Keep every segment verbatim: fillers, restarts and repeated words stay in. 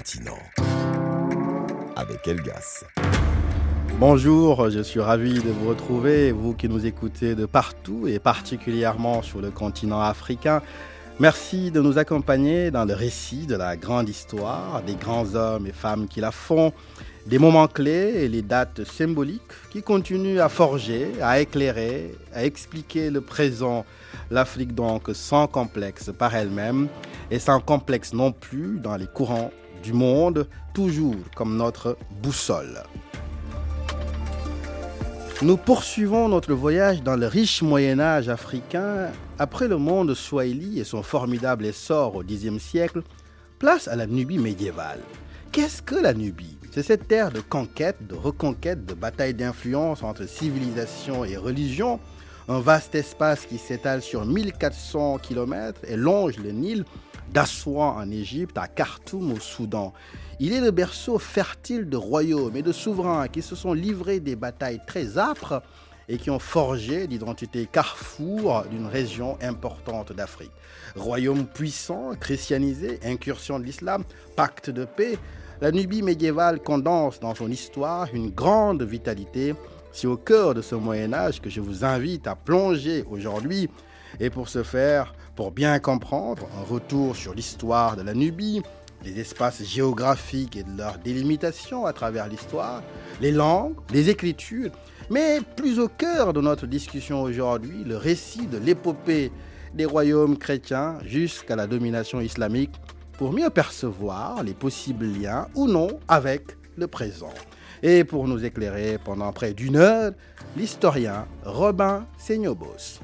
continent avec Elgas. Bonjour, je suis ravi de vous retrouver, vous qui nous écoutez de partout et particulièrement sur le continent africain. Merci de nous accompagner dans le récit de la grande histoire, des grands hommes et femmes qui la font, des moments clés et les dates symboliques qui continuent à forger, à éclairer, à expliquer le présent. L'Afrique donc sans complexe par elle-même et sans complexe non plus dans les courants du monde, toujours comme notre boussole. Nous poursuivons notre voyage dans le riche Moyen-Âge africain. Après le monde swahili et son formidable essor au dixième siècle, place à la Nubie médiévale. Qu'est-ce que la Nubie ? C'est cette terre de conquête, de reconquête, de bataille d'influence entre civilisation et religion, un vaste espace qui s'étale sur mille quatre cents kilomètres et longe le Nil d'Assouan en Égypte à Khartoum au Soudan. Il est le berceau fertile de royaumes et de souverains qui se sont livrés des batailles très âpres et qui ont forgé l'identité carrefour d'une région importante d'Afrique. Royaume puissant, christianisé, incursion de l'islam, pacte de paix, la Nubie médiévale condense dans son histoire une grande vitalité. C'est au cœur de ce Moyen-Âge que je vous invite à plonger aujourd'hui. Et pour ce faire, pour bien comprendre, un retour sur l'histoire de la Nubie, les espaces géographiques et de leur délimitation à travers l'histoire, les langues, les écritures, mais plus au cœur de notre discussion aujourd'hui, le récit de l'épopée des royaumes chrétiens jusqu'à la domination islamique, pour mieux percevoir les possibles liens ou non avec le présent. Et pour nous éclairer pendant près d'une heure, l'historien Robin Seignobos.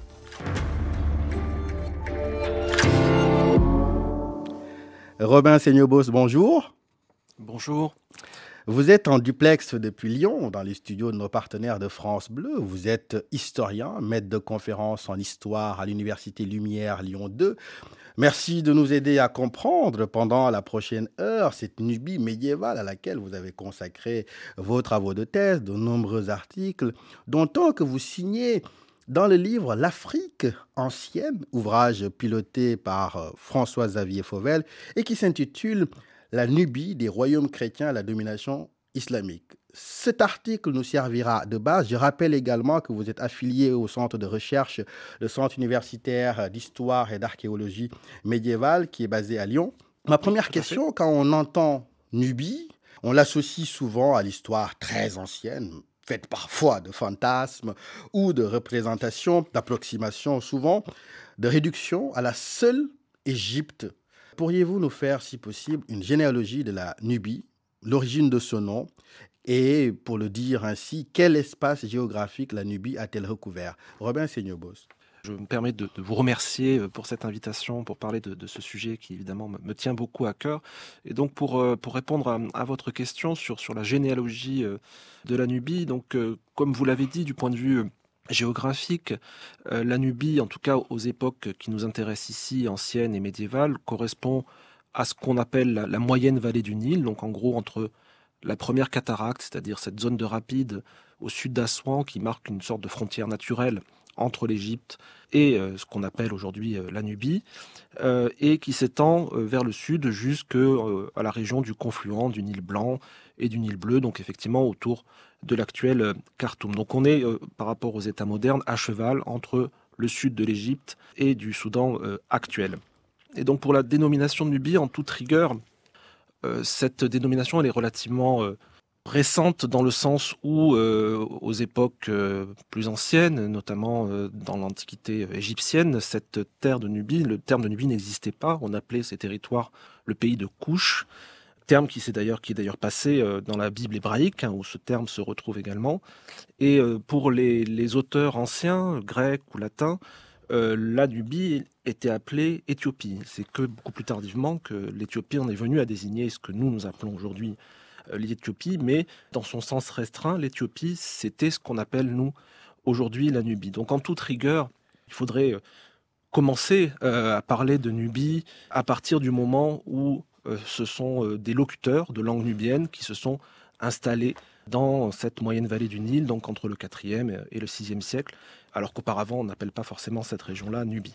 Robin Seignobos, bonjour. Bonjour. Vous êtes en duplex depuis Lyon, dans les studios de nos partenaires de France Bleu. Vous êtes historien, maître de conférences en histoire à l'Université Lumière Lyon deux. Merci de nous aider à comprendre pendant la prochaine heure cette Nubie médiévale à laquelle vous avez consacré vos travaux de thèse, de nombreux articles, dont un que vous signez dans le livre L'Afrique ancienne, ouvrage piloté par François-Xavier Fauvel et qui s'intitule La Nubie des royaumes chrétiens à la domination islamique. Cet article nous servira de base. Je rappelle également que vous êtes affilié au centre de recherche, le centre universitaire d'histoire et d'archéologie médiévale qui est basé à Lyon. Ma première question, quand on entend Nubie, on l'associe souvent à l'histoire très ancienne, faite parfois de fantasmes ou de représentations, d'approximations souvent, de réduction à la seule Égypte. Pourriez-vous nous faire, si possible, une généalogie de la Nubie, l'origine de ce nom, et, pour le dire ainsi, quel espace géographique la Nubie a-t-elle recouvert ? Robin Seignobos. Je me permets de, de vous remercier pour cette invitation, pour parler de, de ce sujet qui, évidemment, me, me tient beaucoup à cœur. Et donc, pour, pour répondre à, à votre question sur, sur la généalogie de la Nubie, donc, comme vous l'avez dit, du point de vue géographique, euh, la Nubie, en tout cas aux époques qui nous intéressent ici, anciennes et médiévales, correspond à ce qu'on appelle la, la moyenne vallée du Nil, donc en gros entre la première cataracte, c'est-à-dire cette zone de rapide au sud d'Assouan qui marque une sorte de frontière naturelle entre l'Égypte et euh, ce qu'on appelle aujourd'hui euh, la Nubie, euh, et qui s'étend euh, vers le sud jusqu'à euh, la région du confluent du Nil Blanc et du Nil Bleu, donc effectivement autour de l'actuel euh, Khartoum. Donc on est, euh, par rapport aux États modernes, à cheval entre le sud de l'Égypte et du Soudan euh, actuel. Et donc pour la dénomination de Nubie, en toute rigueur, euh, cette dénomination elle est relativement euh, récente dans le sens où, euh, aux époques euh, plus anciennes, notamment euh, dans l'Antiquité égyptienne, cette terre de Nubie, le terme de Nubie n'existait pas. On appelait ces territoires le pays de Couche, terme qui, est d'ailleurs, qui est d'ailleurs passé euh, dans la Bible hébraïque, hein, où ce terme se retrouve également. Et euh, pour les, les auteurs anciens, grecs ou latins, euh, la Nubie était appelée Éthiopie. C'est que beaucoup plus tardivement que l'Éthiopie en est venue à désigner ce que nous, nous appelons aujourd'hui l'Éthiopie, mais dans son sens restreint, l'Éthiopie, c'était ce qu'on appelle, nous, aujourd'hui, la Nubie. Donc, en toute rigueur, il faudrait commencer euh, à parler de Nubie à partir du moment où euh, ce sont euh, des locuteurs de langue nubienne qui se sont installés dans cette moyenne vallée du Nil, donc entre le quatrième et le sixième siècle, alors qu'auparavant, on n'appelle pas forcément cette région-là Nubie.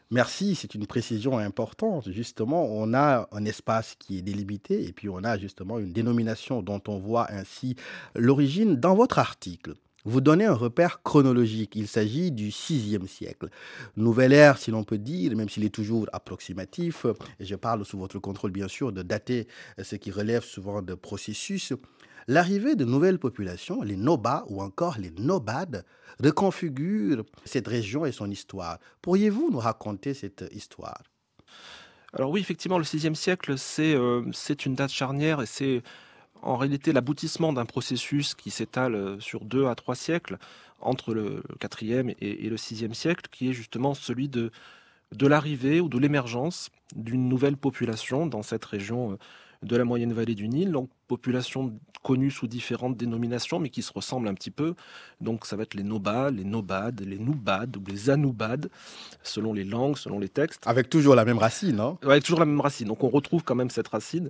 Merci, c'est une précision importante. Justement, on a un espace qui est délimité et puis on a justement une dénomination dont on voit ainsi l'origine. Dans votre article, vous donnez un repère chronologique. Il s'agit du sixième siècle. Nouvelle ère, si l'on peut dire, même s'il est toujours approximatif. Et je parle sous votre contrôle, bien sûr, de dater ce qui relève souvent de processus. L'arrivée de nouvelles populations, les Nobas ou encore les Nobades, reconfigure cette région et son histoire. Pourriez-vous nous raconter cette histoire? Alors oui, effectivement, le sixième siècle, c'est euh, c'est une date charnière et c'est en réalité l'aboutissement d'un processus qui s'étale euh, sur deux à trois siècles, entre le quatrième et, et le sixième siècle, qui est justement celui de, de l'arrivée ou de l'émergence d'une nouvelle population dans cette région euh, de la moyenne vallée du Nil, donc population connue sous différentes dénominations, mais qui se ressemblent un petit peu. Donc ça va être les Nobas, les Nobades, les Noubades ou les Anoubades, selon les langues, selon les textes. Avec toujours la même racine, non? Avec toujours la même racine. Donc on retrouve quand même cette racine.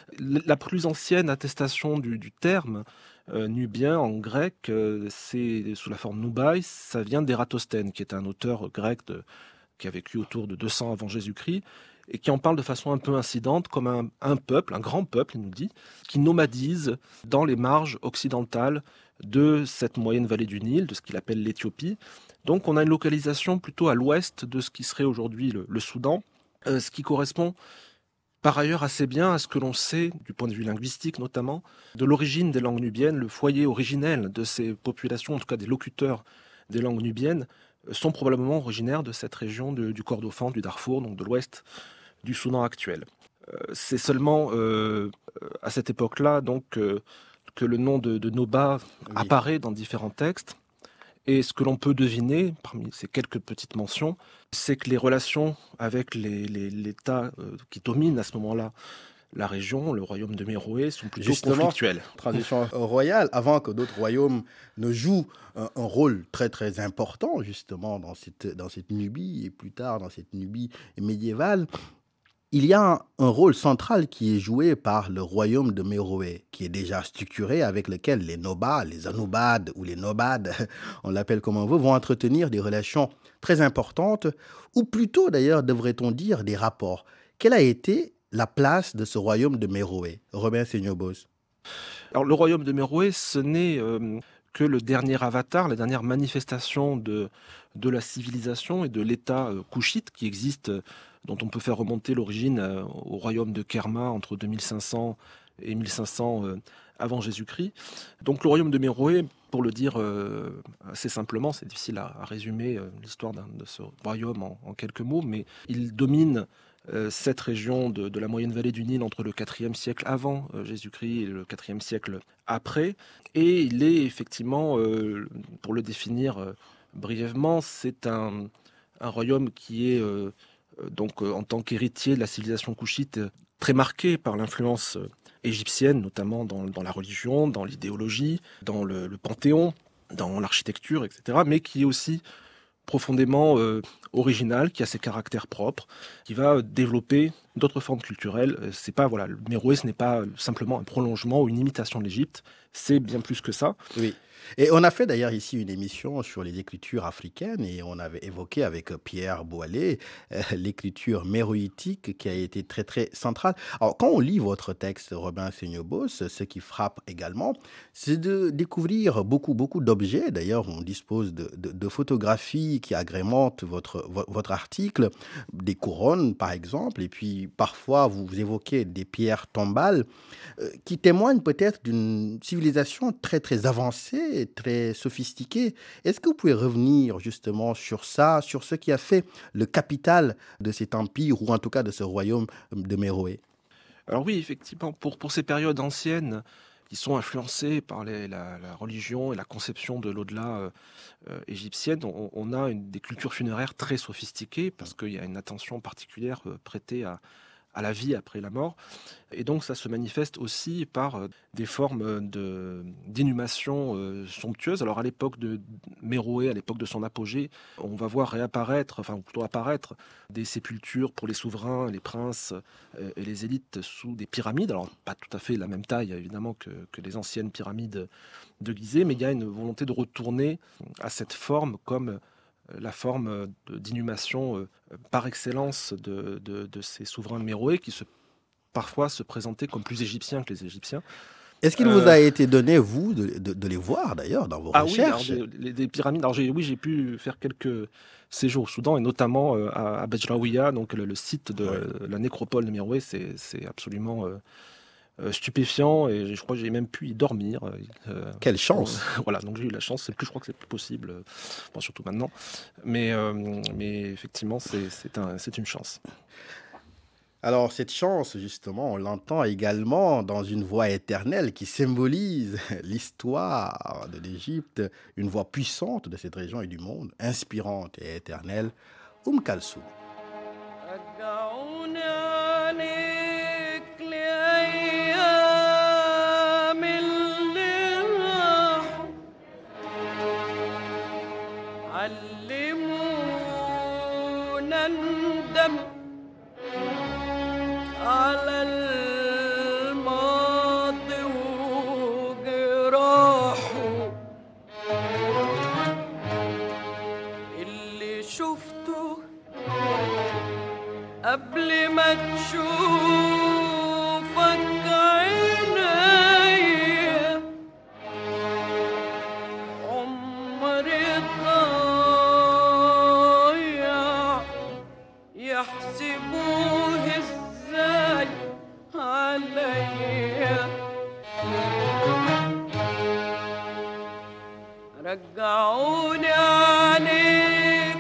La plus ancienne attestation du, du terme euh, nubien en grec, euh, c'est sous la forme Noubaï, ça vient d'Ératosthène, qui est un auteur grec de, qui a vécu autour de deux cents avant Jésus-Christ, et qui en parle de façon un peu incidente comme un, un peuple, un grand peuple, il nous dit, qui nomadise dans les marges occidentales de cette moyenne vallée du Nil, de ce qu'il appelle l'Éthiopie. Donc on a une localisation plutôt à l'ouest de ce qui serait aujourd'hui le, le Soudan, euh, ce qui correspond par ailleurs assez bien à ce que l'on sait, du point de vue linguistique notamment, de l'origine des langues nubiennes. Le foyer originel de ces populations, en tout cas des locuteurs des langues nubiennes, sont probablement originaires de cette région de, du Kordofan, du Darfour, donc de l'ouest du Soudan actuel. Euh, c'est seulement euh, à cette époque-là donc, euh, que le nom de, de Noba oui. apparaît dans différents textes. Et ce que l'on peut deviner, parmi ces quelques petites mentions, c'est que les relations avec les, les, l'État euh, qui domine à ce moment-là la région, le royaume de Méroé, sont plutôt Justement, conflictuels. Transition royale, avant que d'autres royaumes ne jouent un, un rôle très très important justement dans cette, dans cette Nubie et plus tard dans cette Nubie médiévale, il y a un, un rôle central qui est joué par le royaume de Méroé, qui est déjà structuré, avec lequel les Nobas, les Anoubades ou les Nobades, on l'appelle comme on veut, vont entretenir des relations très importantes, ou plutôt d'ailleurs, devrait-on dire, des rapports. Quelle a été la place de ce royaume de Méroé? Robin Seignobos. Alors le royaume de Méroé, ce n'est euh, que le dernier avatar, la dernière manifestation de, de la civilisation et de l'État euh, couchite qui existe, euh, dont on peut faire remonter l'origine euh, au royaume de Kerma entre deux mille cinq cents et mille cinq cents euh, avant Jésus-Christ. Donc le royaume de Méroé, pour le dire euh, assez simplement, c'est difficile à, à résumer euh, l'histoire d'un, de ce royaume en, en quelques mots, mais il domine euh, cette région de, de la moyenne vallée du Nil entre le quatrième siècle avant euh, Jésus-Christ et le quatrième siècle après. Et il est effectivement, euh, pour le définir euh, brièvement, c'est un, un royaume qui est euh, donc euh, en tant qu'héritier de la civilisation couchite euh, très marqué par l'influence euh, égyptienne, notamment dans, dans la religion, dans l'idéologie, dans le, le panthéon, dans l'architecture, et cetera, mais qui est aussi profondément euh, original, qui a ses caractères propres, qui va développer d'autres formes culturelles. C'est pas, voilà, le Méroé, ce n'est pas simplement un prolongement ou une imitation de l'Égypte, c'est bien plus que ça. Oui. Et on a fait d'ailleurs ici une émission sur les écritures africaines et on avait évoqué avec Pierre Boilet euh, l'écriture méroïtique qui a été très très centrale. Alors quand on lit votre texte, Robin Seignobos, ce qui frappe également, c'est de découvrir beaucoup beaucoup d'objets. D'ailleurs, on dispose de, de, de photographies qui agrémentent votre, votre article, des couronnes par exemple, et puis parfois vous évoquez des pierres tombales euh, qui témoignent peut-être d'une civilisation très très avancée, très sophistiqué. Est-ce que vous pouvez revenir justement sur ça, sur ce qui a fait le capital de cet empire, ou en tout cas de ce royaume de Méroé? Alors oui, effectivement, pour, pour ces périodes anciennes qui sont influencées par les, la, la religion et la conception de l'au-delà euh, euh, égyptienne, on, on a une, des cultures funéraires très sophistiquées parce qu'il y a une attention particulière euh, prêtée à à la vie après la mort. Et donc ça se manifeste aussi par euh, des formes de, d'inhumation euh, somptueuses. Alors à l'époque de Méroé, à l'époque de son apogée, on va voir réapparaître, enfin ou plutôt apparaître, des sépultures pour les souverains, les princes euh, et les élites sous des pyramides. Alors pas tout à fait la même taille évidemment que, que les anciennes pyramides de Gizeh, mais il y a une volonté de retourner à cette forme comme la forme de, d'inhumation euh, par excellence de, de, de ces souverains méroé qui se, parfois se présentaient comme plus égyptiens que les Égyptiens. Est-ce qu'il Euh, vous a été donné, vous, de, de- de les voir d'ailleurs dans vos Ah oui, alors recherches? des, les- des pyramides. Alors j'ai, oui, j'ai pu faire quelques séjours au Soudan et notamment euh, à, à Bejraouia, donc le, le site de Ouais. euh, la nécropole de Méroé, c'est, c'est absolument euh, euh, stupéfiant et je crois que j'ai même pu y dormir. euh, Quelle pour- chance! voilà, donc j'ai eu la chance. C'est plus, je crois que c'est plus possible, euh, bon, surtout maintenant. Mais, euh, mais effectivement, c'est, c'est, un, c'est une chance. Alors, cette chance, justement, on l'entend également dans une voix éternelle qui symbolise l'histoire de l'Égypte, une voix puissante de cette région et du monde, inspirante et éternelle, Oum Kalsoum. رجعوني عليك لأيام اللي راحوا علمونا ندم على الماضي وجراحه اللي شفته قبل ما تشوفك عينيا عمري ضايع يحسبوه ازاي عليا رجعوني عليك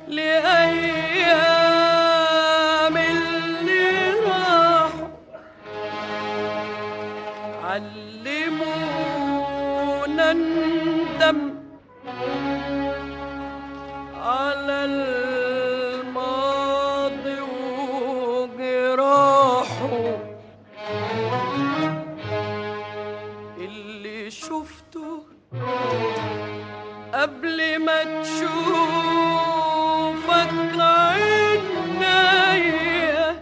لأيام اللي راحوا علمونا ندم على الماضي وجراحه اللي شفته قبل ما تشوفك عينيا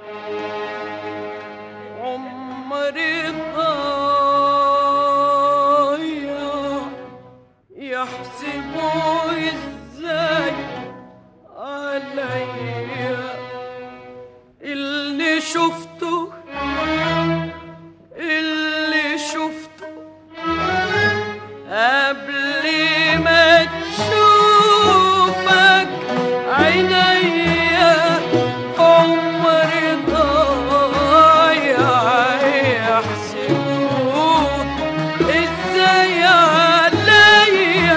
عمري ضايع يحسبوه ازاي عليا اللي شفته اللي شفته قبل ما تشوفك عينيا عمري ضايع يحسبوه ازاي عليا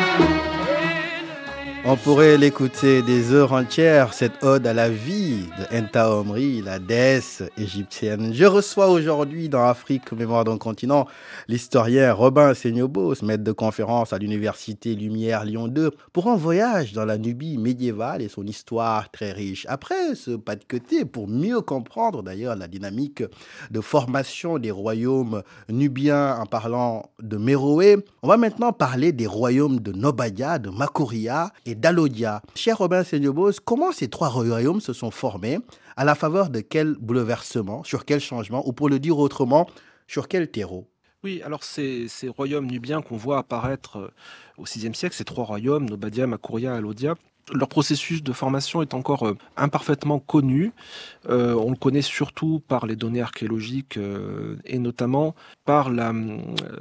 On pourrait l'écouter des heures entières, cette ode à la vie de Enta Omri, la déesse égyptienne. Je reçois aujourd'hui dans Afrique, Mémoire d'un continent, l'historien Robin Seignobos, maître de conférence à l'université Lumière Lyon deux, pour un voyage dans la Nubie médiévale et son histoire très riche. Après ce pas de côté, pour mieux comprendre d'ailleurs la dynamique de formation des royaumes nubiens en parlant de Méroé, on va maintenant parler des royaumes de Nobadia, de Makuria et d'Alodia. Cher Robin Seignobos, comment ces trois royaumes se sont formés? À la faveur de quel bouleversement? Sur quel changement? Ou pour le dire autrement, sur quel terreau? Oui, alors ces, ces royaumes nubiens qu'on voit apparaître euh, au sixième siècle, ces trois royaumes, Nobadia, Makuria, Alodia, leur processus de formation est encore euh, imparfaitement connu. Euh, on le connaît surtout par les données archéologiques euh, et notamment par la, euh,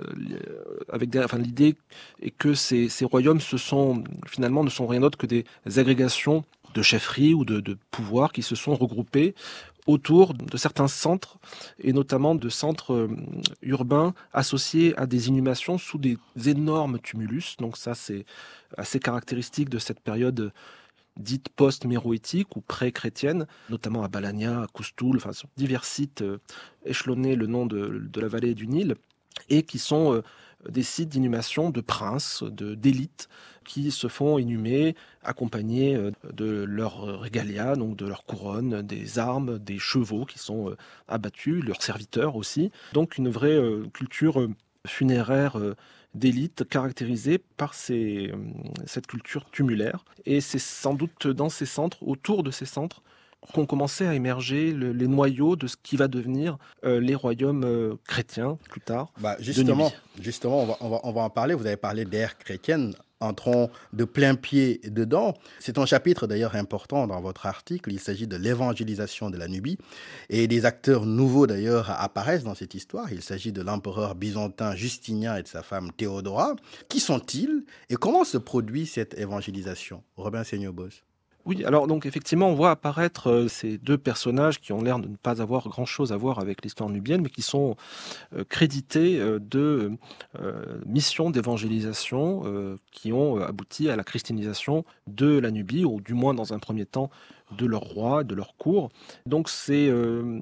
avec des, enfin, l'idée est que ces, ces royaumes se sont, finalement ne sont rien d'autre que des agrégations de chefferies ou de, de pouvoirs qui se sont regroupés autour de certains centres, et notamment de centres euh, urbains associés à des inhumations sous des énormes tumulus. Donc ça, c'est assez caractéristique de cette période dite post-méroïtique ou pré-chrétienne, notamment à Balania, à Koustoul, enfin sur divers sites euh, échelonnés le long de, de la vallée du Nil, et qui sont euh, des sites d'inhumation de princes, de, d'élites, qui se font inhumer, accompagnés euh, de leur régalia, donc de leur couronne, des armes, des chevaux qui sont euh, abattus, leurs serviteurs aussi. Donc une vraie euh, culture euh, funéraire euh, d'élite caractérisée par ces, euh, cette culture tumulaire. Et c'est sans doute dans ces centres, autour de ces centres, qu'ont commencé à émerger le, les noyaux de ce qui va devenir euh, les royaumes euh, chrétiens plus tard. Bah, de justement, Nubie. justement on, va, on, va, on va en parler. Vous avez parlé d'ère chrétienne. entrons de plein pied dedans. C'est un chapitre d'ailleurs important dans votre article. Il s'agit de l'évangélisation de la Nubie. Et des acteurs nouveaux d'ailleurs apparaissent dans cette histoire. Il s'agit de l'empereur byzantin Justinien et de sa femme Théodora. Qui sont-ils et comment se produit cette évangélisation? Robin Seignobos. Oui, alors donc effectivement, on voit apparaître euh, ces deux personnages qui ont l'air de ne pas avoir grand-chose à voir avec l'histoire nubienne, mais qui sont euh, crédités euh, de euh, missions d'évangélisation euh, qui ont euh, abouti à la christianisation de la Nubie, ou du moins dans un premier temps de leur roi, de leur cour. Donc c'est euh,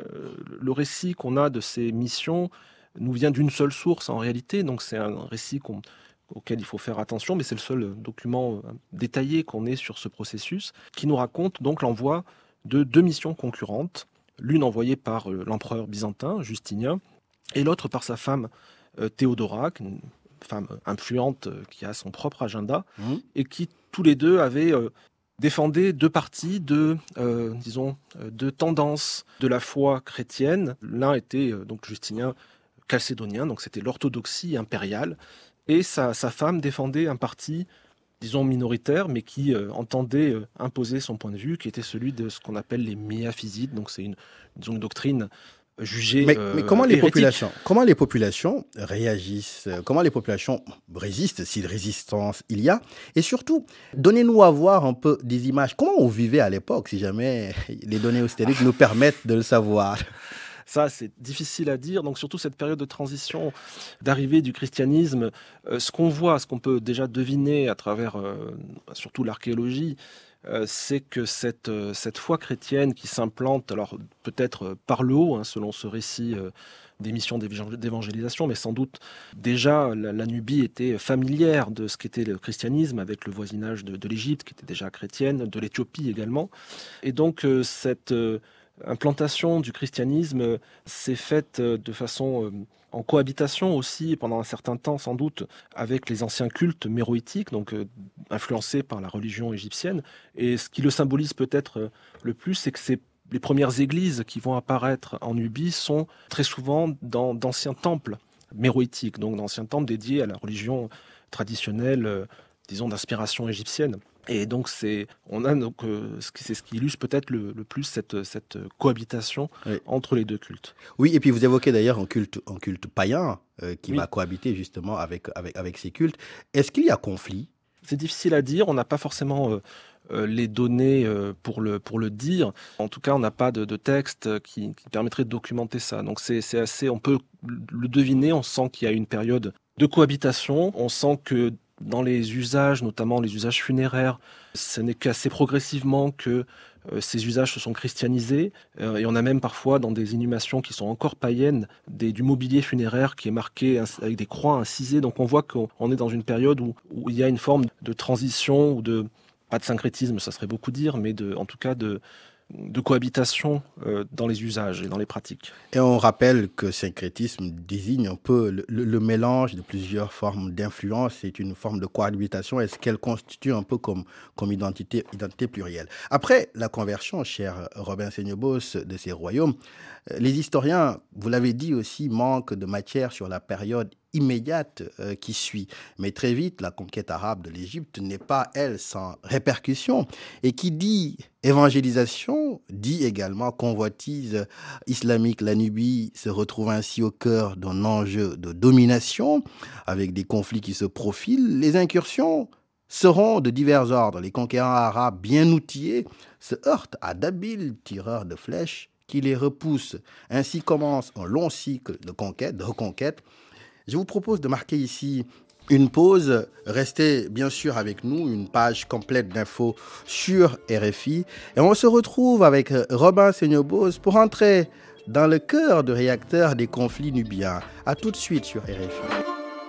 le récit qu'on a de ces missions nous vient d'une seule source en réalité, donc c'est un récit qu'on auquel il faut faire attention, mais c'est le seul document détaillé qu'on ait sur ce processus, qui nous raconte donc l'envoi de deux missions concurrentes, l'une envoyée par l'empereur byzantin, Justinien, et l'autre par sa femme Théodora, une femme influente qui a son propre agenda, mmh. et qui tous les deux avaient défendu deux parties de, euh, disons, de tendances de la foi chrétienne. L'un était donc Justinien chalcédonien, donc c'était l'orthodoxie impériale, et sa, sa femme défendait un parti, disons, minoritaire, mais qui euh, entendait euh, imposer son point de vue, qui était celui de ce qu'on appelle les miaphysites. Donc c'est une, disons, une doctrine jugée mais, euh, mais comment les hérétique. populations, comment les populations réagissent? Comment les populations résistent, si de résistance il y a? Et surtout, donnez-nous à voir un peu des images. Comment on vivait à l'époque, si jamais les données historiques nous permettent de le savoir? Ça, c'est difficile à dire. Donc, surtout cette période de transition, d'arrivée du christianisme, euh, ce qu'on voit, ce qu'on peut déjà deviner à travers, euh, surtout l'archéologie, euh, c'est que cette, euh, cette foi chrétienne qui s'implante, alors peut-être par le haut, hein, selon ce récit euh, des missions d'évangélisation, mais sans doute déjà la, la Nubie était familière de ce qu'était le christianisme, avec le voisinage de, de l'Égypte, qui était déjà chrétienne, de l'Éthiopie également. Et donc, euh, cette... Euh, implantation du christianisme s'est faite de façon en cohabitation aussi pendant un certain temps sans doute avec les anciens cultes méroïtiques, donc euh, influencés par la religion égyptienne. Et ce qui le symbolise peut-être le plus, c'est que c'est les premières églises qui vont apparaître en Nubie sont très souvent dans d'anciens temples méroïtiques, donc d'anciens temples dédiés à la religion traditionnelle, euh, disons d'inspiration égyptienne. Et donc, c'est, on a donc, euh, c'est ce qui illustre peut-être le, le plus cette, cette cohabitation oui. entre les deux cultes. Oui, et puis vous évoquez d'ailleurs un culte, un culte païen euh, qui oui. va cohabiter justement avec, avec, avec ces cultes. Est-ce qu'il y a conflit? C'est difficile à dire, on n'a pas forcément euh, euh, les données euh, pour, le, pour le dire. En tout cas, on n'a pas de, de texte qui, qui permettrait de documenter ça. Donc, c'est, c'est assez, on peut le deviner, on sent qu'il y a une période de cohabitation, on sent que dans les usages, notamment les usages funéraires, ce n'est qu'assez progressivement que euh, ces usages se sont christianisés. Euh, et on a même parfois, dans des inhumations qui sont encore païennes, des, du mobilier funéraire qui est marqué avec des croix incisées. Donc on voit qu'on on est dans une période où, où il y a une forme de transition, ou de, pas de syncrétisme, ça serait beaucoup dire, mais de, en tout cas de... de cohabitation euh, dans les usages et dans les pratiques. Et on rappelle que syncrétisme désigne un peu le, le, le mélange de plusieurs formes d'influence. C'est une forme de cohabitation. Est-ce qu'elle constitue un peu comme, comme identité, identité plurielle? Après la conversion, cher Robin Seignobos, de ces royaumes, les historiens, vous l'avez dit aussi, manquent de matière sur la période immédiate euh, qui suit. Mais très vite, la conquête arabe de l'Égypte n'est pas, elle, sans répercussion. Et qui dit évangélisation, dit également convoitise islamique. La Nubie se retrouve ainsi au cœur d'un enjeu de domination, avec des conflits qui se profilent. Les incursions seront de divers ordres. Les conquérants arabes bien outillés se heurtent à d'habiles tireurs de flèches qui les repoussent. Ainsi commence un long cycle de conquête, de reconquête. Je vous propose de marquer ici une pause. Restez bien sûr avec nous, une page complète d'infos sur R F I. Et on se retrouve avec Robin Seignobos pour entrer dans le cœur de réacteur des conflits nubiens. À tout de suite sur R F I.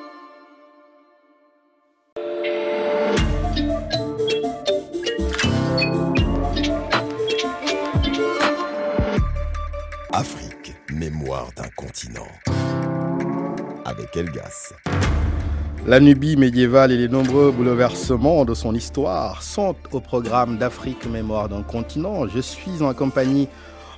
Afrique, mémoire d'un continent. Avec Elgas. La Nubie médiévale et les nombreux bouleversements de son histoire sont au programme d'Afrique, mémoire d'un continent. Je suis en compagnie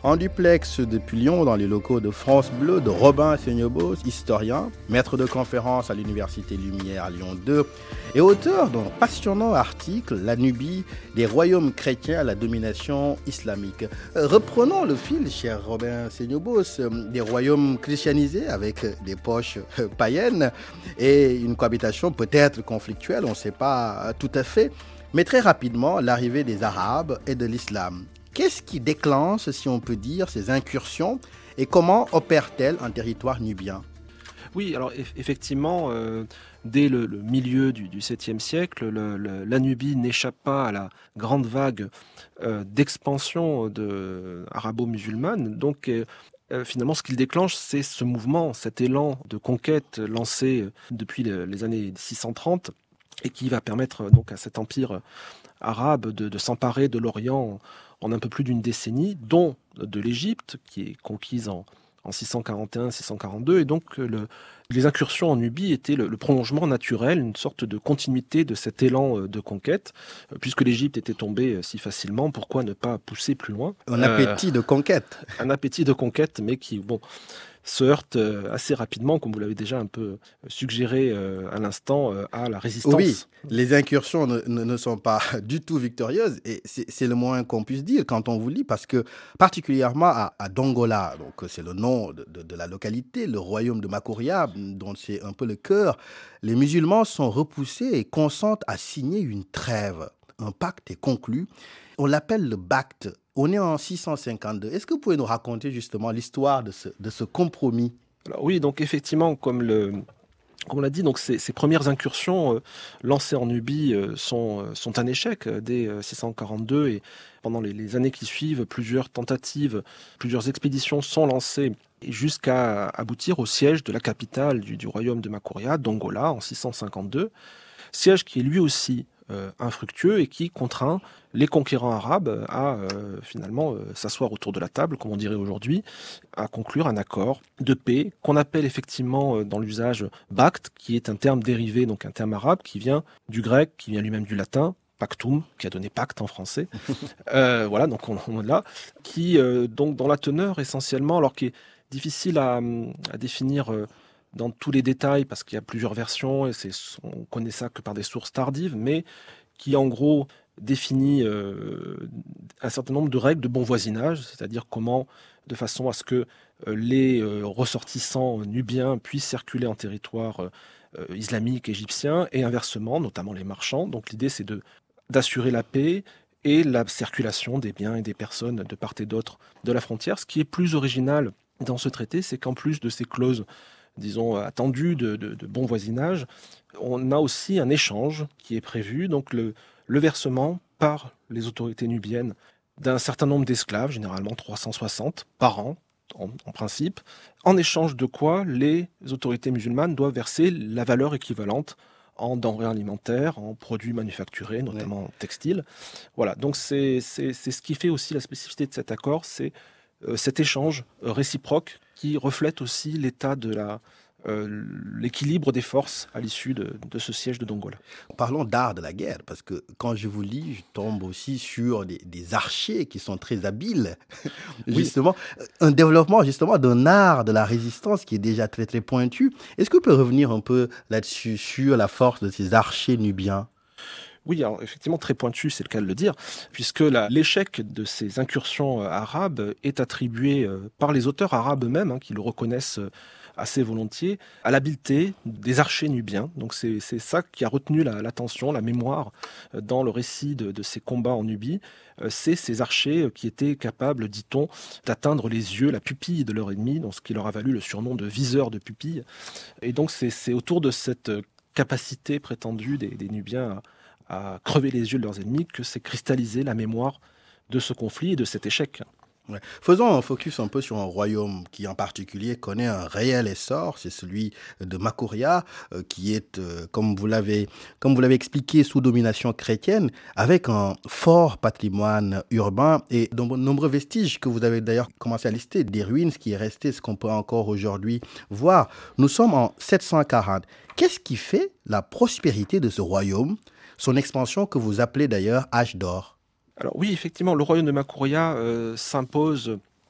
En duplex depuis Lyon, dans les locaux de France Bleu, de Robin Seignobos, historien, maître de conférence à l'Université Lumière Lyon deux et auteur d'un passionnant article « La Nubie, des royaumes chrétiens à la domination islamique ». Reprenons le fil, cher Robin Seignobos, des royaumes christianisés avec des poches païennes et une cohabitation peut-être conflictuelle, on ne sait pas tout à fait, mais très rapidement l'arrivée des Arabes et de l'islam. Qu'est-ce qui déclenche, si on peut dire, ces incursions et comment opèrent-elles en territoire nubien ? Oui, alors eff- effectivement, euh, dès le, le milieu du, du septième siècle, le, le, la Nubie n'échappe pas à la grande vague euh, d'expansion de, arabo-musulmane. Donc, euh, euh, finalement, ce qu'il déclenche, c'est ce mouvement, cet élan de conquête lancé depuis le, les années six cent trente et qui va permettre donc à cet empire arabe de, de s'emparer de l'Orient en un peu plus d'une décennie, dont de l'Égypte, qui est conquise en, en six cent quarante et un six cent quarante-deux. Et donc, le, les incursions en Nubie étaient le, le prolongement naturel, une sorte de continuité de cet élan de conquête. Puisque l'Égypte était tombée si facilement, pourquoi ne pas pousser plus loin ? Un appétit euh, de conquête. Un appétit de conquête, mais qui, bon, se heurte assez rapidement, comme vous l'avez déjà un peu suggéré à l'instant, à la résistance. Oui, les incursions ne, ne, ne sont pas du tout victorieuses et c'est, c'est le moins qu'on puisse dire quand on vous lit, parce que particulièrement à, à Dongola, donc c'est le nom de, de, de la localité, le royaume de Makuria, dont c'est un peu le cœur, les musulmans sont repoussés et consentent à signer une trêve. Un pacte est conclu. On l'appelle le Bact. On est en six cent cinquante-deux. Est-ce que vous pouvez nous raconter justement l'histoire de ce, de ce compromis ? Alors oui, donc effectivement, comme, le, comme on l'a dit, donc ces, ces premières incursions euh, lancées en Nubie euh, sont, euh, sont un échec euh, dès euh, six cent quarante-deux et pendant les, les années qui suivent, plusieurs tentatives, plusieurs expéditions sont lancées jusqu'à aboutir au siège de la capitale du, du royaume de Makuria, Dongola, en six cent cinquante-deux. Siège qui est lui aussi Euh, infructueux et qui contraint les conquérants arabes à euh, finalement euh, s'asseoir autour de la table, comme on dirait aujourd'hui, à conclure un accord de paix qu'on appelle effectivement euh, dans l'usage Bact, qui est un terme dérivé, donc un terme arabe qui vient du grec, qui vient lui-même du latin, pactum, qui a donné pacte en français. euh, voilà, donc on, on est là, qui euh, donc dans la teneur essentiellement, alors qui est difficile à, à définir euh, dans tous les détails, parce qu'il y a plusieurs versions, et c'est, on connaît ça que par des sources tardives, mais qui en gros définit euh, un certain nombre de règles de bon voisinage, c'est-à-dire comment, de façon à ce que euh, les euh, ressortissants nubiens puissent circuler en territoire euh, islamique, égyptien, et inversement, notamment les marchands. Donc l'idée, c'est de, d'assurer la paix et la circulation des biens et des personnes de part et d'autre de la frontière. Ce qui est plus original dans ce traité, c'est qu'en plus de ces clauses disons, attendu de, de, de bon voisinage, on a aussi un échange qui est prévu, donc le, le versement par les autorités nubiennes d'un certain nombre d'esclaves, généralement trois cent soixante par an, en, en principe, en échange de quoi les autorités musulmanes doivent verser la valeur équivalente en denrées alimentaires, en produits manufacturés, notamment ouais. textiles. Voilà, donc c'est, c'est, c'est ce qui fait aussi la spécificité de cet accord, c'est euh, cet échange euh, réciproque qui reflète aussi l'état de la, euh, l'équilibre des forces à l'issue de, de ce siège de Dongola. Parlons d'art de la guerre, parce que quand je vous lis, je tombe aussi sur des, des archers qui sont très habiles. Justement, oui. Un développement justement d'un art de la résistance qui est déjà très très pointu. Est-ce que vous pouvez revenir un peu là-dessus, sur la force de ces archers nubiens ? Oui, alors effectivement, très pointu, c'est le cas de le dire, puisque la, l'échec de ces incursions euh, arabes est attribué euh, par les auteurs arabes eux-mêmes, hein, qui le reconnaissent euh, assez volontiers, à l'habileté des archers nubiens. Donc c'est, c'est ça qui a retenu la, l'attention, la mémoire euh, dans le récit de, de ces combats en Nubie. Euh, c'est ces archers euh, qui étaient capables, dit-on, d'atteindre les yeux, la pupille de leur ennemi, donc ce qui leur a valu le surnom de viseurs de pupille. Et donc c'est, c'est autour de cette capacité prétendue des, des Nubiens à à crever les yeux de leurs ennemis, que c'est cristalliser la mémoire de ce conflit et de cet échec. Ouais. Faisons un focus un peu sur un royaume qui en particulier connaît un réel essor, c'est celui de Makuria, euh, qui est, euh, comme vous l'avez, comme vous l'avez expliqué, sous domination chrétienne, avec un fort patrimoine urbain et de nombreux vestiges que vous avez d'ailleurs commencé à lister, des ruines, ce qui est resté, ce qu'on peut encore aujourd'hui voir. Nous sommes en sept cent quarante. Qu'est-ce qui fait la prospérité de ce royaume, son expansion que vous appelez d'ailleurs âge d'or ? Alors oui, effectivement, le royaume de Makuria euh, s'impose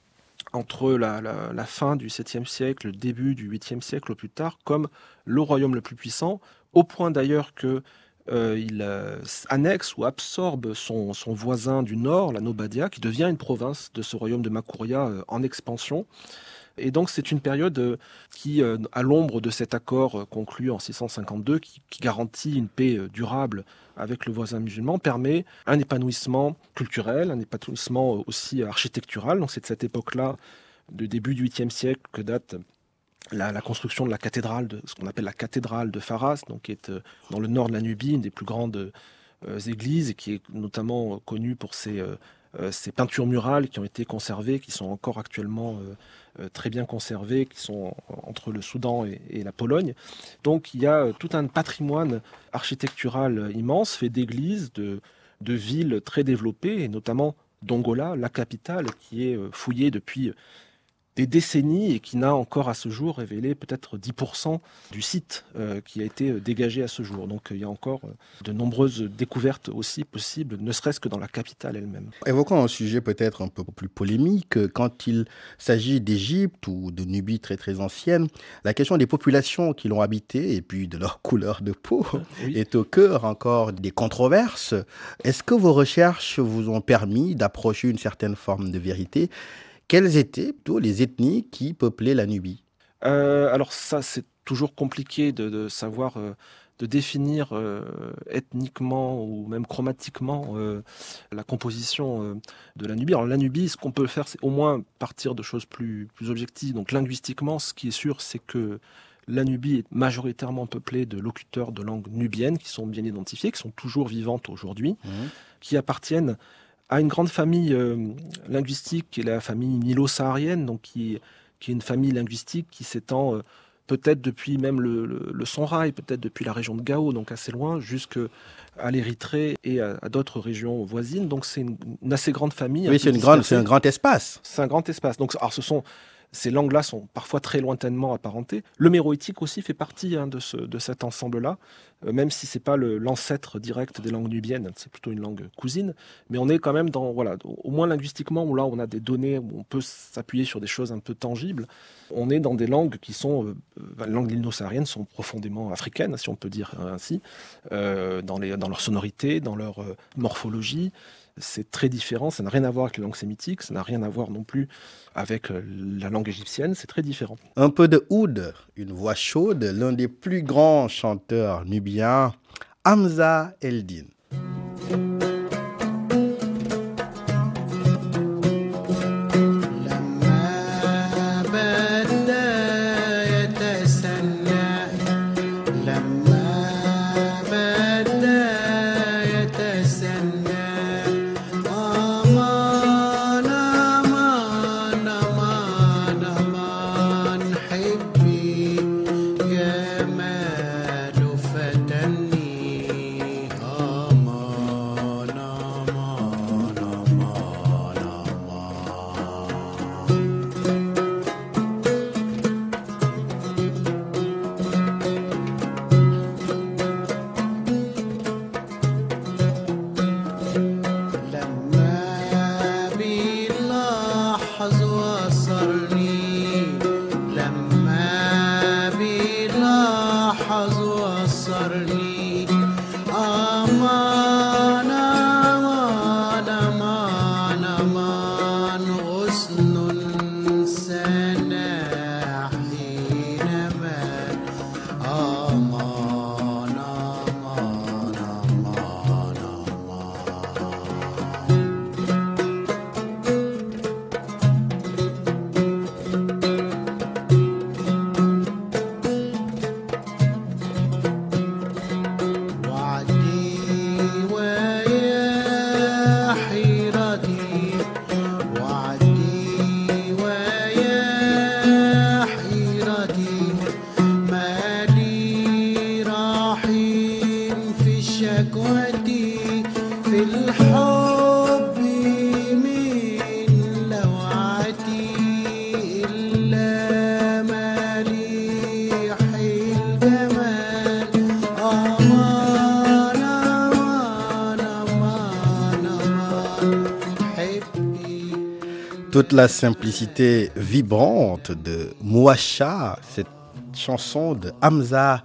entre la, la, la fin du septième siècle, le début du huitième siècle au plus tard, comme le royaume le plus puissant, au point d'ailleurs que euh, il euh, annexe ou absorbe son, son voisin du nord, la Nobadia, qui devient une province de ce royaume de Makuria euh, en expansion. Et donc c'est une période euh, qui, euh, à l'ombre de cet accord euh, conclu en six cent cinquante-deux, qui, qui garantit une paix euh, durable avec le voisin musulman, permet un épanouissement culturel, un épanouissement aussi architectural. Donc c'est de cette époque-là, du début du huitième siècle, que date la, la construction de la cathédrale, de ce qu'on appelle la cathédrale de Pharas, donc qui est euh, dans le nord de la Nubie, une des plus grandes euh, églises, et qui est notamment euh, connue pour ses, euh, euh, ses peintures murales qui ont été conservées, qui sont encore actuellement euh, euh, très bien conservées, qui sont en, entre le Soudan et, et la Pologne. Donc il y a euh, tout un patrimoine architectural immense, fait d'églises, de, de villes très développées, et notamment Dongola, la capitale, qui est euh, fouillée depuis des décennies et qui n'a encore à ce jour révélé peut-être dix pour cent du site euh, qui a été dégagé à ce jour. Donc il y a encore euh, de nombreuses découvertes aussi possibles, ne serait-ce que dans la capitale elle-même. Évoquons un sujet peut-être un peu plus polémique, quand il s'agit d'Égypte ou de Nubie très très ancienne, la question des populations qui l'ont habité et puis de leur couleur de peau oui. est au cœur encore des controverses. Est-ce que vos recherches vous ont permis d'approcher une certaine forme de vérité ? Quelles étaient plutôt les ethnies qui peuplaient la Nubie ? euh, Alors ça, c'est toujours compliqué de, de savoir, euh, de définir euh, ethniquement ou même chromatiquement euh, la composition euh, de la Nubie. Alors la Nubie, ce qu'on peut faire, c'est au moins partir de choses plus, plus objectives. Donc linguistiquement, ce qui est sûr, c'est que la Nubie est majoritairement peuplée de locuteurs de langue nubienne qui sont bien identifiés, qui sont toujours vivantes aujourd'hui, mmh. qui appartiennent à une grande famille euh, linguistique qui est la famille nilo-saharienne, donc qui, qui est une famille linguistique qui s'étend euh, peut-être depuis même le, le, le Sonrail, peut-être depuis la région de Gao, donc assez loin, jusqu'à l'Érythrée et à, à d'autres régions voisines. Donc c'est une, une assez grande famille. Oui, c'est, une grande, c'est un grand espace. C'est un grand espace. Donc, alors ce sont... Ces langues-là sont parfois très lointainement apparentées. Le méroïtique aussi fait partie hein, de, ce, de cet ensemble-là, euh, même si ce n'est pas le, l'ancêtre direct des langues nubiennes, c'est plutôt une langue cousine. Mais on est quand même dans, voilà, au moins linguistiquement, où là on a des données, où on peut s'appuyer sur des choses un peu tangibles. On est dans des langues qui sont, euh, les langues nilo-sahariennes sont profondément africaines, si on peut dire ainsi, euh, dans, les, dans leur sonorité, dans leur euh, morphologie. C'est très différent, ça n'a rien à voir avec les langues sémitiques, ça n'a rien à voir non plus avec la langue égyptienne, c'est très différent. Un peu de oud, une voix chaude, l'un des plus grands chanteurs nubiens, Hamza Eldin. toute la simplicité vibrante de Mouacha, cette chanson de Hamza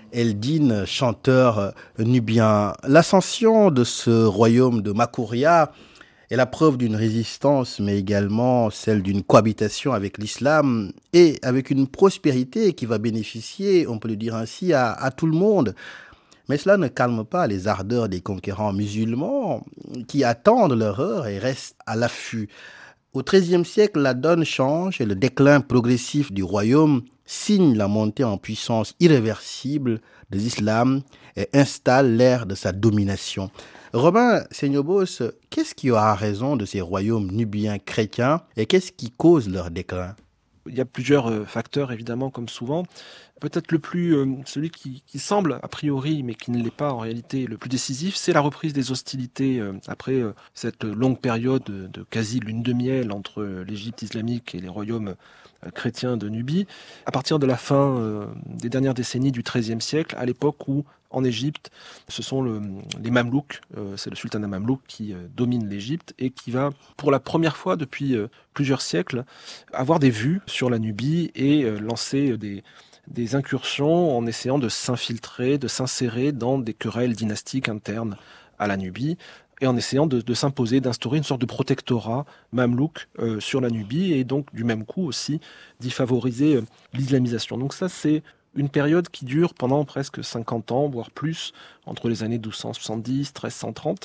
Eldin, chanteur nubien. L'ascension de ce royaume de Makouria est la preuve d'une résistance, mais également celle d'une cohabitation avec l'islam et avec une prospérité qui va bénéficier, on peut le dire ainsi, à, à tout le monde. Mais cela ne calme pas les ardeurs des conquérants musulmans qui attendent leur heure et restent à l'affût. Au treizième siècle, la donne change et le déclin progressif du royaume signe la montée en puissance irréversible de l'islam et installe l'ère de sa domination. Robin Seignobos, qu'est-ce qui aura raison de ces royaumes nubiens chrétiens et qu'est-ce qui cause leur déclin ? Il y a plusieurs facteurs, évidemment, comme souvent. Peut-être le plus, euh, celui qui, qui semble a priori, mais qui ne l'est pas en réalité, le plus décisif, c'est la reprise des hostilités euh, après euh, cette longue période de, de quasi lune de miel entre euh, l'Égypte islamique et les royaumes euh, chrétiens de Nubie. À partir de la fin euh, des dernières décennies du treizième siècle, à l'époque où en Égypte, ce sont le, les Mamelouks, euh, c'est le sultanat mamelouk qui euh, domine l'Égypte et qui va, pour la première fois depuis euh, plusieurs siècles, avoir des vues sur la Nubie et euh, lancer des, des incursions en essayant de s'infiltrer, de s'insérer dans des querelles dynastiques internes à la Nubie et en essayant de, de s'imposer, d'instaurer une sorte de protectorat mamelouk euh, sur la Nubie et donc du même coup aussi d'y favoriser euh, l'islamisation. Donc ça, c'est une période qui dure pendant presque cinquante ans, voire plus, entre les années douze cent soixante-dix, treize cent trente,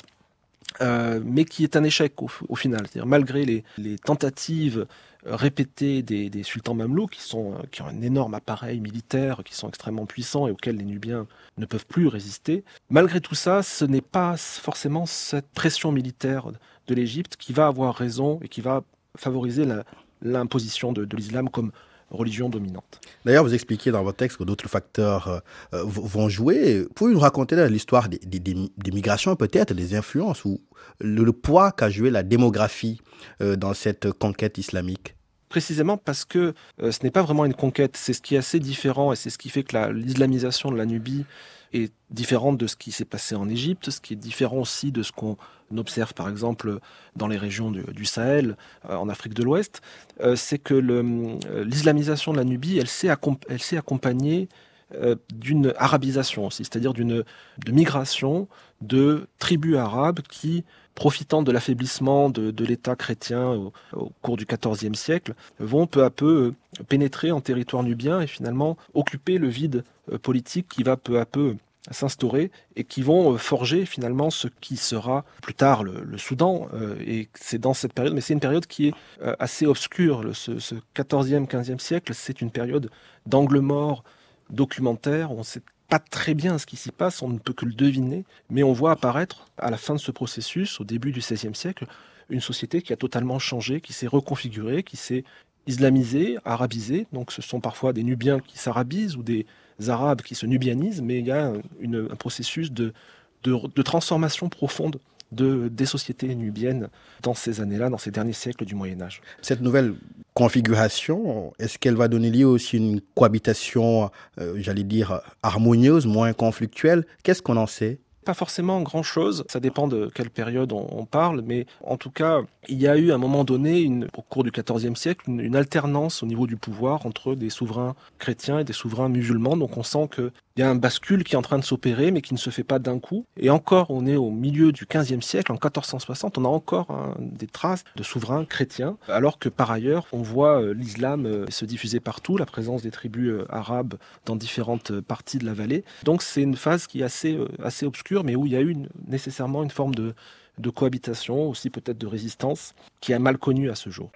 euh, mais qui est un échec au, au final. C'est-à-dire malgré les, les tentatives répétées des, des sultans mamelouks, qui, sont, qui ont un énorme appareil militaire, qui sont extrêmement puissants et auxquels les Nubiens ne peuvent plus résister, malgré tout ça, ce n'est pas forcément cette pression militaire de l'Égypte qui va avoir raison et qui va favoriser la, l'imposition de, de l'islam comme religion dominante. D'ailleurs, vous expliquez dans votre texte que d'autres facteurs euh, vont jouer. Pouvez-vous nous raconter là, l'histoire des, des, des migrations, peut-être, des influences, ou le, le poids qu'a joué la démographie euh, dans cette conquête islamique ? Précisément parce que euh, ce n'est pas vraiment une conquête, c'est ce qui est assez différent et c'est ce qui fait que la, l'islamisation de la Nubie est différente de ce qui s'est passé en Égypte, ce qui est différent aussi de ce qu'on observe par exemple dans les régions du, du Sahel, euh, en Afrique de l'Ouest, euh, c'est que le, euh, l'islamisation de la Nubie, elle s'est, accomp- elle s'est accompagnée euh, d'une arabisation aussi, c'est-à-dire d'une de migration de tribus arabes qui, profitant de l'affaiblissement de, de l'État chrétien au, au cours du quatorzième siècle, vont peu à peu pénétrer en territoire nubien et finalement occuper le vide euh, politique qui va peu à peu s'instaurer et qui vont forger finalement ce qui sera plus tard le, le Soudan. Euh, et c'est dans cette période, mais c'est une période qui est euh, assez obscure. Le, ce, ce quatorzième, quinzième siècle, c'est une période d'angle mort documentaire. On ne sait pas très bien ce qui s'y passe, on ne peut que le deviner, mais on voit apparaître à la fin de ce processus, au début du seizième siècle, une société qui a totalement changé, qui s'est reconfigurée, qui s'est islamisée, arabisée. Donc ce sont parfois des Nubiens qui s'arabisent ou des Arabes qui se nubianisent, mais il y a une, un processus de, de, de transformation profonde de, des sociétés nubiennes dans ces années-là, dans ces derniers siècles du Moyen-Âge. Cette nouvelle configuration, est-ce qu'elle va donner lieu aussi à une cohabitation, euh, j'allais dire, harmonieuse, moins conflictuelle ? Qu'est-ce qu'on en sait ? Pas forcément grand-chose, ça dépend de quelle période on, on parle, mais en tout cas, il y a eu à un moment donné, une, au cours du quatorzième siècle, une, une alternance au niveau du pouvoir entre des souverains chrétiens et des souverains musulmans. Donc on sent qu'il y a un bascule qui est en train de s'opérer, mais qui ne se fait pas d'un coup. Et encore, on est au milieu du quinzième siècle, en quatorze cent soixante, on a encore hein, des traces de souverains chrétiens, alors que par ailleurs, on voit euh, l'islam euh, se diffuser partout, la présence des tribus euh, arabes dans différentes euh, parties de la vallée. Donc c'est une phase qui est assez, euh, assez obscure, mais où il y a eu une, nécessairement une forme de, de cohabitation, aussi peut-être de résistance, qui est mal connue à ce jour.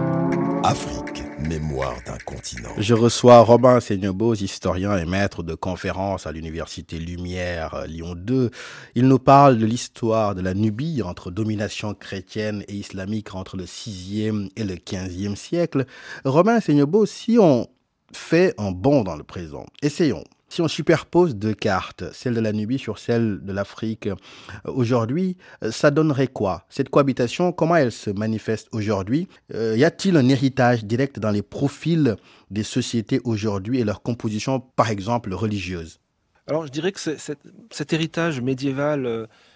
Afrique, mémoire d'un continent. Je reçois Robin Seignobos, historien et maître de conférences à l'Université Lumière Lyon deux. Il nous parle de l'histoire de la Nubie entre domination chrétienne et islamique entre le sixième et le quinzième siècle. Robin Seignobos, si on fait un bond dans le présent, essayons. Si on superpose deux cartes, celle de la Nubie sur celle de l'Afrique aujourd'hui, ça donnerait quoi ? Cette cohabitation, comment elle se manifeste aujourd'hui ? euh, Y a-t-il un héritage direct dans les profils des sociétés aujourd'hui et leur composition, par exemple, religieuse ? Alors je dirais que c'est, c'est, cet héritage médiéval euh,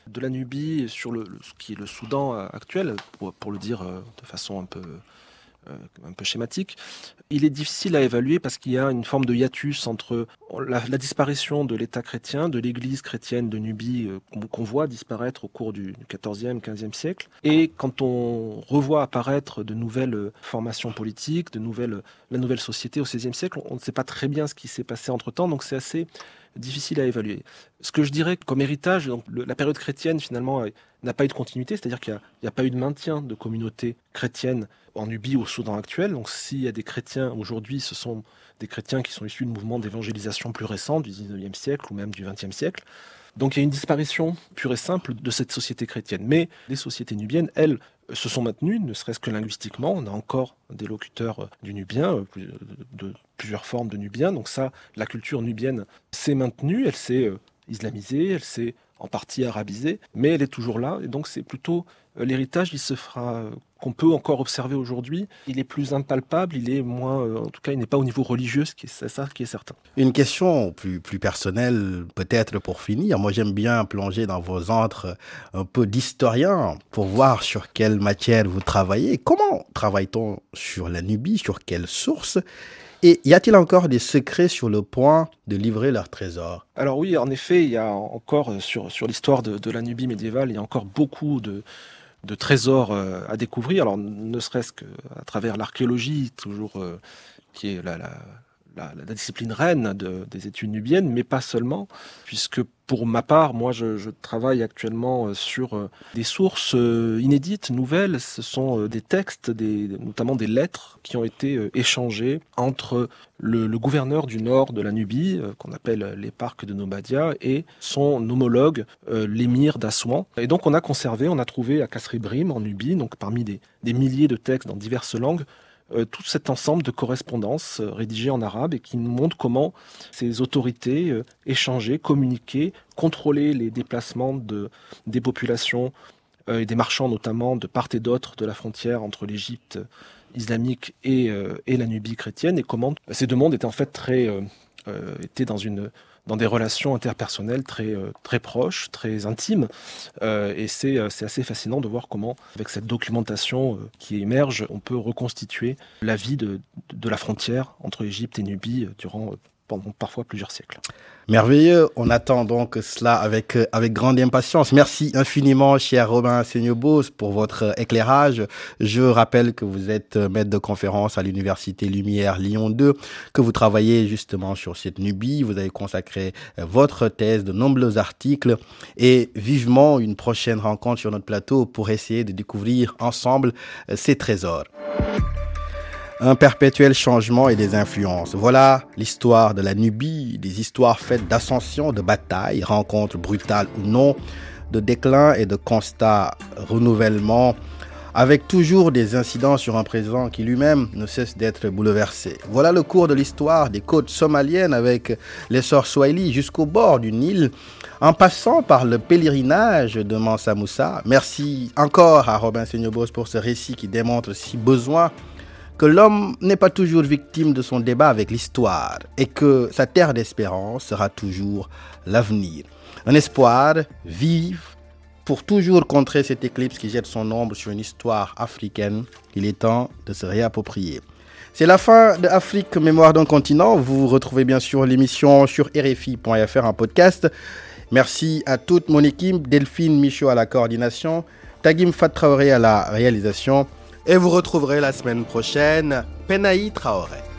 de la Nubie sur le, le- ce qui est le Soudan euh, actuel, pour, pour le dire euh, de façon un peu, euh, un peu schématique, il est difficile à évaluer parce qu'il y a une forme de hiatus entre la, la disparition de l'État chrétien, de l'Église chrétienne de Nubie euh, qu'on, qu'on voit disparaître au cours du, du quatorzième, quinzième siècle, et quand on revoit apparaître de nouvelles euh, formations politiques, de nouvelles, la nouvelle société au seizième siècle, on, on ne sait pas très bien ce qui s'est passé entre-temps, donc c'est assez difficile à évaluer. Ce que je dirais comme héritage, donc, le- la période chrétienne finalement euh, n'a pas eu de continuité, c'est-à-dire qu'il n'y a, il y a pas eu de maintien de communautés chrétiennes en Nubie ou au Soudan actuel. Donc s'il y a des chrétiens aujourd'hui, ce sont des chrétiens qui sont issus de mouvements d'évangélisation plus récents du dix-neuvième siècle ou même du vingtième siècle. Donc il y a une disparition pure et simple de cette société chrétienne. Mais les sociétés nubiennes, elles, se sont maintenues, ne serait-ce que linguistiquement. On a encore des locuteurs du nubien, euh, plus- de, de plusieurs formes de nubien. Donc ça, la culture nubienne s'est maintenue, elle s'est euh, islamisée, elle s'est en partie arabisée, mais elle est toujours là. Et donc c'est plutôt euh, l'héritage, il se fera, euh, qu'on peut encore observer aujourd'hui. Il est plus impalpable, il est moins, euh, en tout cas, il n'est pas au niveau religieux, ce qui est, c'est ça qui est certain. Une question plus, plus personnelle, peut-être pour finir. Moi, j'aime bien plonger dans vos antres un peu d'historien pour voir sur quelle matière vous travaillez. Comment travaille-t-on sur la Nubie? Sur quelles sources? Et y a-t-il encore des secrets sur le point de livrer leurs trésors? Alors oui, en effet, il y a encore, euh, sur, sur l'histoire de, de la Nubie médiévale, il y a encore beaucoup de, de trésors euh, à découvrir. Alors ne serait-ce qu'à travers l'archéologie, toujours, euh, qui est la, la, la, la discipline reine de- des études nubiennes, mais pas seulement, puisque pour ma part, moi je, je travaille actuellement euh, sur euh, des sources euh, inédites, nouvelles. Ce sont euh, des textes, des, notamment des lettres qui ont été euh, échangées entre le, le gouverneur du nord de la Nubie, euh, qu'on appelle l'éparque de Nobadia, et son homologue, euh, l'émir d'Assouan. Et donc on a conservé, on a trouvé à Kasribrim, en Nubie, donc parmi des, des milliers de textes dans diverses langues, euh, tout cet ensemble de correspondances euh, rédigées en arabe et qui nous montrent comment ces autorités euh, échangeaient, communiquaient, contrôlaient les déplacements de, des populations euh, et des marchands notamment de part et d'autre de la frontière entre l'Égypte islamique et, euh, et la Nubie chrétienne, et comment ces deux mondes étaient en fait très euh, euh, étaient dans une dans des relations interpersonnelles très euh, très proches, très intimes. Euh, et c'est euh, c'est assez fascinant de voir comment, avec cette documentation euh, qui émerge, on peut reconstituer la vie de, de la frontière entre Égypte et Nubie euh, durant euh, pendant parfois plusieurs siècles. Merveilleux. On attend donc cela avec, euh, avec grande impatience. Merci infiniment, cher Robin Seignobos, pour votre éclairage. Je rappelle que vous êtes euh, maître de conférence à l'Université Lumière Lyon deux, que vous travaillez justement sur cette Nubie. Vous avez consacré euh, votre thèse, de nombreux articles, et vivement une prochaine rencontre sur notre plateau pour essayer de découvrir ensemble euh, ces trésors. Un perpétuel changement et des influences. Voilà l'histoire de la Nubie, des histoires faites d'ascension, de batailles, rencontres brutales ou non, de déclin et de constats renouvellement, avec toujours des incidents sur un présent qui lui-même ne cesse d'être bouleversé. Voilà le cours de l'histoire des côtes somaliennes avec l'essor Swahili jusqu'au bord du Nil, en passant par le pèlerinage de Mansa Moussa. Merci encore à Robin Seignobos pour ce récit qui démontre si besoin que l'homme n'est pas toujours victime de son débat avec l'histoire et que sa terre d'espérance sera toujours l'avenir. Un espoir vif pour toujours contrer cette éclipse qui jette son ombre sur une histoire africaine qu'il est temps de se réapproprier. C'est la fin de Afrique, Mémoire d'un continent. Vous retrouvez bien sûr l'émission sur R F I point F R en podcast. Merci à toute mon équipe, Delphine Michaud à la coordination, Tagim Fat Traoré à la réalisation. Et vous retrouverez la semaine prochaine Penaï Traoré.